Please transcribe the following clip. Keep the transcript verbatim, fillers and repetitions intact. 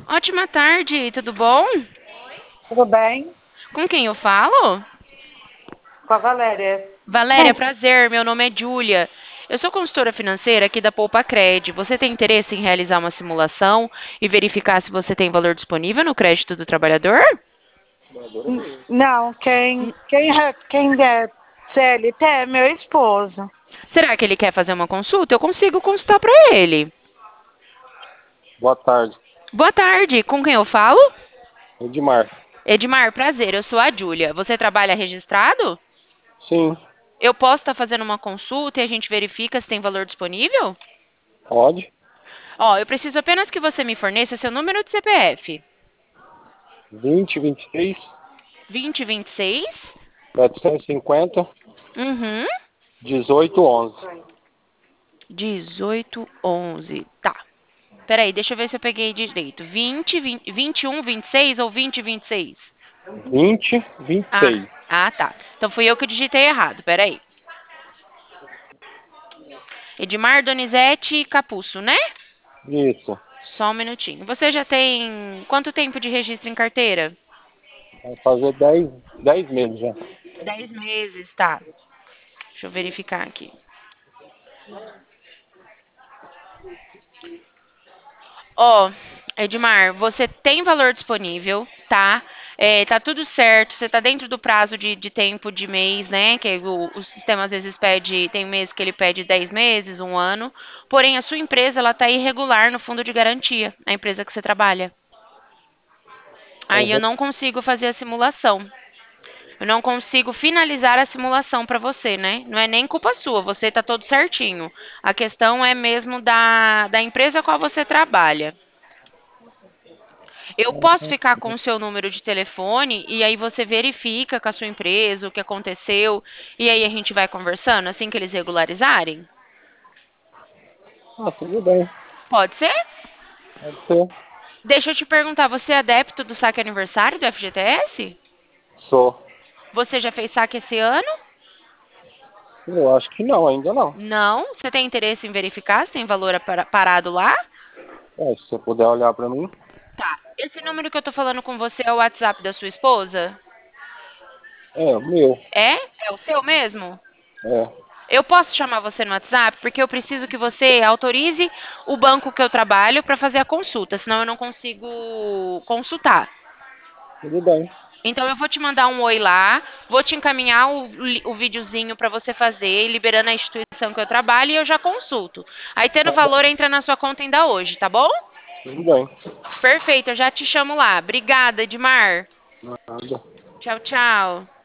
Ótima tarde, tudo bom? Tudo bem? Com quem eu falo? Com a Valéria. Valéria, prazer, meu nome é Júlia. Eu sou consultora financeira aqui da Poupa Cred. Você tem interesse em realizar uma simulação e verificar se você tem valor disponível no crédito do trabalhador? N- Não, quem, N- quem, é- quem é C L T é meu esposo. Será que ele quer fazer uma consulta? Eu consigo consultar para ele. Boa tarde, Boa tarde, com quem eu falo? Edmar. Edmar, prazer, eu sou a Júlia. Você trabalha registrado? Sim, Eu posso estar fazendo uma consulta e a gente verifica se tem valor disponível? pode. Ó, eu preciso apenas que você me forneça seu número de C P F. Vinte, vinte e seis, vinte, vinte e seis. setecentos e cinquenta, Uhum. dezoito, onze. dezoito, onze. Tá. Peraí, deixa eu ver se eu peguei direito. vinte, vinte, vinte e um, vinte e seis ou vinte, vinte e seis? Vinte, vinte e Ah, seis. ah, tá. Então fui eu que digitei errado. Peraí. Edmar Donizete Capuço, né? Isso. Só um minutinho. Você já tem quanto tempo de registro em carteira? Vai fazer dez, dez meses já. Dez meses, tá. Deixa eu verificar aqui. Ó, Edmar, você tem valor disponível, tá? É, tá tudo certo, você tá dentro do prazo de, de tempo de mês, né? Que o, o sistema às vezes pede, tem mês que ele pede dez meses, um ano. Porém, a sua empresa, ela tá irregular no fundo de garantia, a empresa que você trabalha. Aí eu Uhum. não consigo fazer a simulação. Eu não consigo finalizar a simulação para você, né? Não é nem culpa sua, você tá todo certinho. A questão é mesmo da, da empresa a qual você trabalha. Eu posso ficar com o seu número de telefone e aí você verifica com a sua empresa o que aconteceu e aí a gente vai conversando assim que eles regularizarem? Ah, tudo bem. Pode ser? Pode ser. Deixa eu te perguntar, você é adepto do saque aniversário do F G T S? Sou. Você já fez saque esse ano? Eu acho que não, ainda não. Não? Você tem interesse em verificar se tem valor apara- parado lá? É, se você puder olhar pra mim. Tá. Esse número que eu tô falando com você é o WhatsApp da sua esposa? É, o meu. É? É o seu mesmo? É, Eu posso chamar você no WhatsApp porque eu preciso que você autorize o banco que eu trabalho para fazer a consulta, senão eu não consigo consultar. tudo bem. Então eu vou te mandar um oi lá, vou te encaminhar o, li- o videozinho para você fazer, liberando a instituição que eu trabalho e eu já consulto. Aí tendo Tá valor bom. entra na sua conta ainda hoje, tá bom? Tudo bem. Perfeito, eu já te chamo lá. Obrigada, Edmar. Nada. Tchau, tchau.